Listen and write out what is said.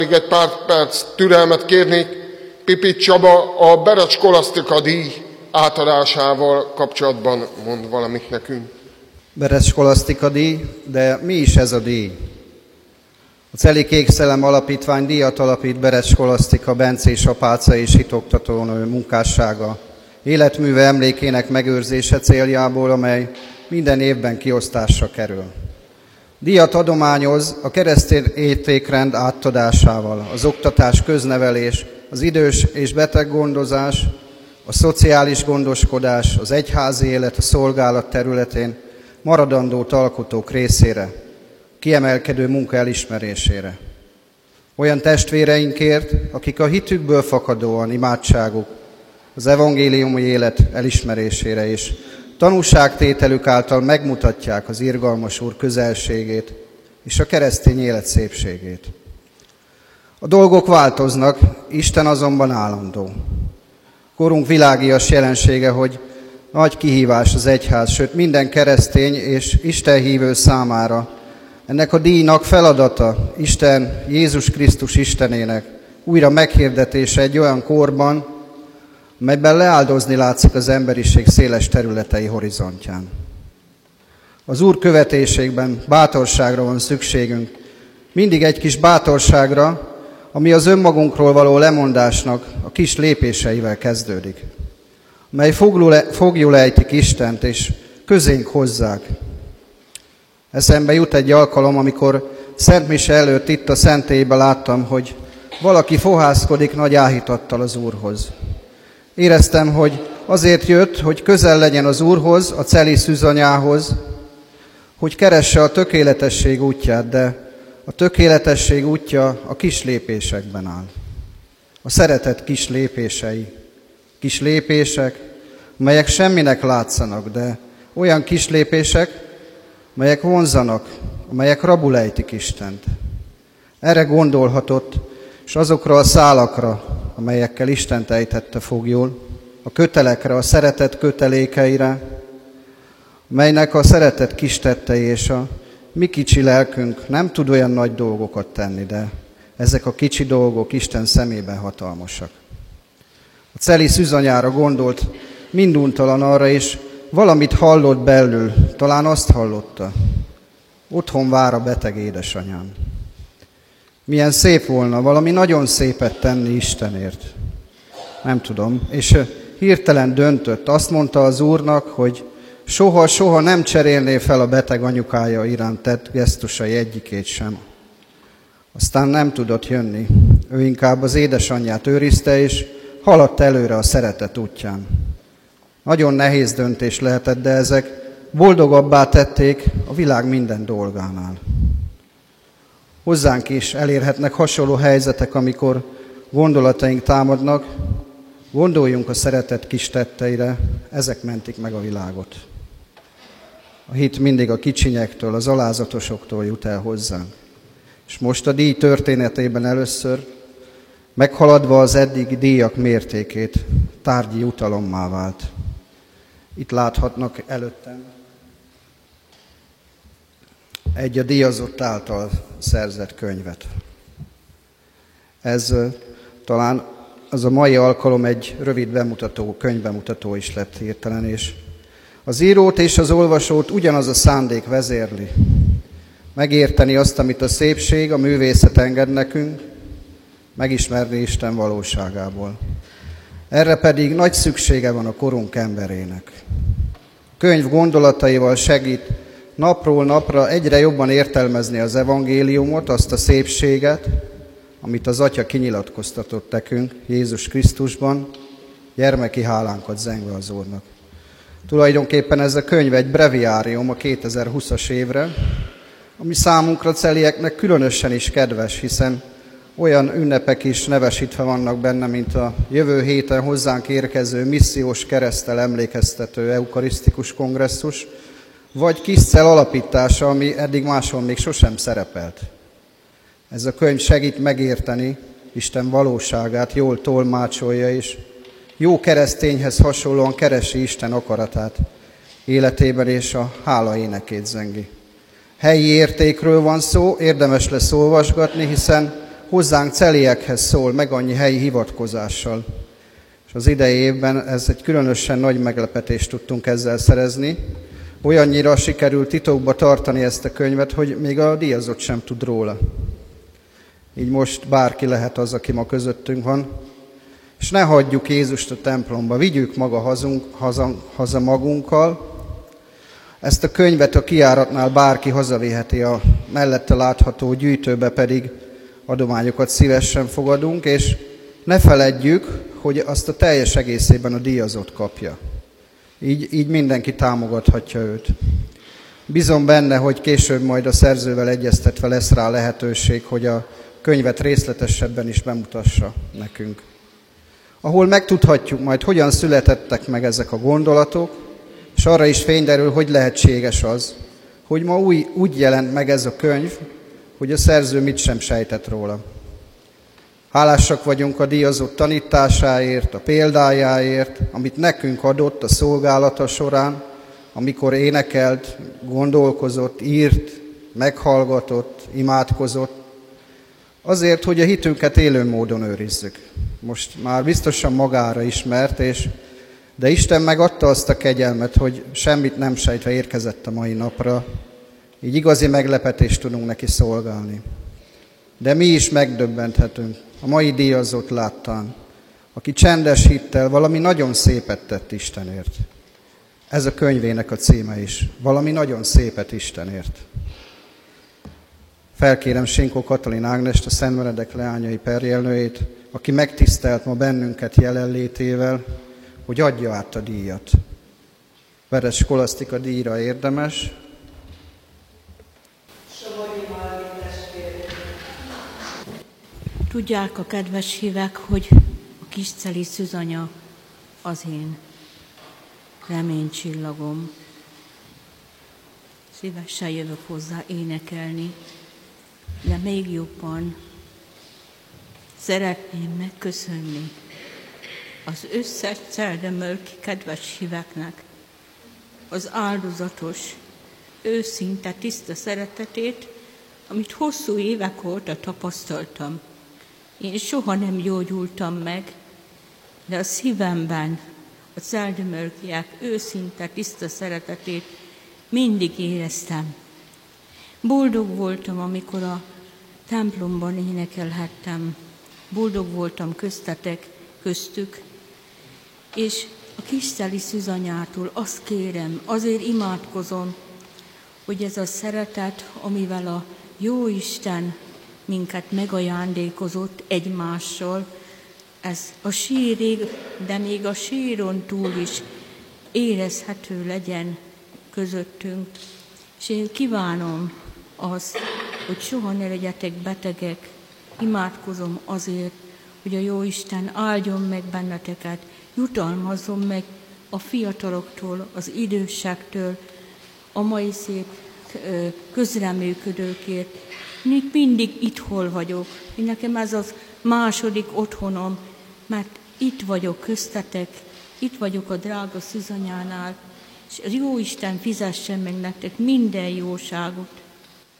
Még egy pár perc türelmet kérnék. Pipit Csaba a Berec Skolasztika díj átadásával kapcsolatban mond valamit nekünk. Berec Skolasztika díj, de mi is ez a díj? A Celi Kékszellem Alapítvány díjat alapít Berec Skolasztika bencés apáca és hitoktatónő munkássága életműve emlékének megőrzése céljából, amely minden évben kiosztásra kerül. Díjat adományoz a keresztény értékrend átadásával, az oktatás, köznevelés, az idős és beteggondozás, a szociális gondoskodás, az egyházi élet, a szolgálat területén maradandót alkotók részére, kiemelkedő munka elismerésére. Olyan testvéreinkért, akik a hitükből fakadóan imádságuk, az evangéliumi élet elismerésére és tanúságtételük által megmutatják az irgalmas Úr közelségét és a keresztény élet szépségét. A dolgok változnak, Isten azonban állandó. Korunk világias jelensége, hogy nagy kihívás az egyház, sőt minden keresztény és Isten hívő számára. Ennek a díjnak feladata Isten, Jézus Krisztus Istenének újra meghirdetése egy olyan korban, melyben leáldozni látszik az emberiség széles területei horizontján. Az Úr követésében bátorságra van szükségünk, mindig egy kis bátorságra, ami az önmagunkról való lemondásnak a kis lépéseivel kezdődik, mely foglyul ejtik Istent és közénk hozzák. Eszembe jut egy alkalom, amikor Szent Mise előtt itt a szentélyben láttam, hogy valaki fohászkodik nagy áhítattal az Úrhoz. Éreztem, hogy azért jött, hogy közel legyen az Úrhoz, a Celi szűzanyához, hogy keresse a tökéletesség útját, de a tökéletesség útja a kis lépésekben áll. A szeretet kis lépései. Kis lépések, melyek semminek látszanak, de olyan kis lépések, melyek vonzanak, amelyek rabul ejtik Istent. Erre gondolhatott, és azokra a szálakra, amelyekkel Istent ejtette foglyul, a kötelekre, a szeretet kötelékeire, melynek a szeretet kis tettei és a mi kicsi lelkünk nem tud olyan nagy dolgokat tenni, de ezek a kicsi dolgok Isten szemében hatalmasak. A Celi szűzanyára gondolt minduntalan arra, és valamit hallott belül, talán azt hallotta. Otthon vár a beteg édesanyám. Milyen szép volna valami nagyon szépet tenni Istenért. Nem tudom. És hirtelen döntött. Azt mondta az Úrnak, hogy soha nem cserélné fel a beteg anyukája iránt tett gesztusai egyikét sem. Aztán nem tudott jönni. Ő inkább az édesanyját őrizte, és haladt előre a szeretet útján. Nagyon nehéz döntés lehetett, de ezek boldogabbá tették a világ minden dolgánál. Hozzánk is elérhetnek hasonló helyzetek, amikor gondolataink támadnak. Gondoljunk a szeretet kis tetteire, ezek mentik meg a világot. A hit mindig a kicsinyektől, az alázatosoktól jut el hozzánk. És most a díj történetében először, meghaladva az eddigi díjak mértékét, tárgyi jutalommá vált. Itt láthatnak előttem egy a díjazott által szerzett könyvet. Ez talán az a mai alkalom egy rövid bemutató, könyvbemutató is lett hirtelen, és az írót és az olvasót ugyanaz a szándék vezérli. Megérteni azt, amit a szépség, a művészet enged nekünk, megismerni Isten valóságából. Erre pedig nagy szüksége van a korunk emberének. A könyv gondolataival segít napról napra egyre jobban értelmezni az evangéliumot, azt a szépséget, amit az Atya kinyilatkoztatott nekünk Jézus Krisztusban, gyermeki hálánkat zengve az Úrnak. Tulajdonképpen ez a könyv egy breviárium a 2020-as évre, ami számunkra celieknek különösen is kedves, hiszen olyan ünnepek is nevesítve vannak benne, mint a jövő héten hozzánk érkező missziós kereszttel emlékeztető eukarisztikus kongresszus, vagy Kiscell alapítása, ami eddig máshol még sosem szerepelt. Ez a könyv segít megérteni Isten valóságát, jól tolmácsolja, és jó keresztényhez hasonlóan keresi Isten akaratát életében, és a hála énekét zengi. Helyi értékről van szó, érdemes lesz olvasgatni, hiszen hozzánk celiekhez szól, meg annyi helyi hivatkozással. És az idei évben ez egy különösen nagy meglepetést tudtunk ezzel szerezni. Olyannyira sikerült titokba tartani ezt a könyvet, hogy még a díjazott sem tud róla. Így most bárki lehet az, aki ma közöttünk van. És ne hagyjuk Jézust a templomba, vigyük haza magunkkal. Ezt a könyvet a kijáratnál bárki hazaviheti, a mellette látható gyűjtőbe pedig adományokat szívesen fogadunk, és ne feledjük, hogy azt a teljes egészében a díjazott kapja. Így mindenki támogathatja őt. Bízom benne, hogy később majd a szerzővel egyeztetve lesz rá lehetőség, hogy a könyvet részletesebben is bemutassa nekünk. Ahol megtudhatjuk majd, hogyan születettek meg ezek a gondolatok, és arra is fényderül, hogy lehetséges az, hogy ma úgy jelent meg ez a könyv, hogy a szerző mit sem sejtett róla. Hálásak vagyunk a díjazott tanításáért, a példájáért, amit nekünk adott a szolgálata során, amikor énekelt, gondolkozott, írt, meghallgatott, imádkozott, azért, hogy a hitünket élő módon őrizzük. Most már biztosan magára ismert, de Isten megadta azt a kegyelmet, hogy semmit nem sejtve érkezett a mai napra, így igazi meglepetést tudunk neki szolgálni. De mi is megdöbbenthetünk a mai díjazott láttán, aki csendes hittel valami nagyon szépet tett Istenért. Ez a könyvének a címe is, valami nagyon szépet Istenért. Felkérem Sinkó Katalin Ágnest, a Szent Benedek leányai perjelnőjét, aki megtisztelt ma bennünket jelenlétével, hogy adja át a díjat. Veres Skolasztika díjra érdemes. Tudják a kedves hívek, hogy a Kisceli Szűzanya az én reménycsillagom. Szívesen jövök hozzá énekelni, de még jobban szeretném megköszönni az összes celdemölki kedves híveknek az áldozatos, őszinte, tiszta szeretetét, amit hosszú évek óta tapasztaltam. Én soha nem gyógyultam meg, de a szívemben a celdemölkiek őszinte, tiszta szeretetét mindig éreztem. Boldog voltam, amikor a templomban énekelhettem. Boldog voltam köztük, és a Kisceli Szűzanyától azt kérem, azért imádkozom, hogy ez a szeretet, amivel a Jóisten minket megajándékozott egymással, ez a sírig, de még a síron túl is érezhető legyen közöttünk. És én kívánom azt, hogy soha ne legyetek betegek, imádkozom azért, hogy a Jóisten áldjon meg benneteket, jutalmazzon meg a fiataloktól, az idősektől, a mai szép közreműködőkért. Én mindig itthol vagyok. Én nekem ez az második otthonom, mert itt vagyok köztetek, itt vagyok a drága Szűzanyánál, és az Jóisten fizessen meg nektek minden jóságot.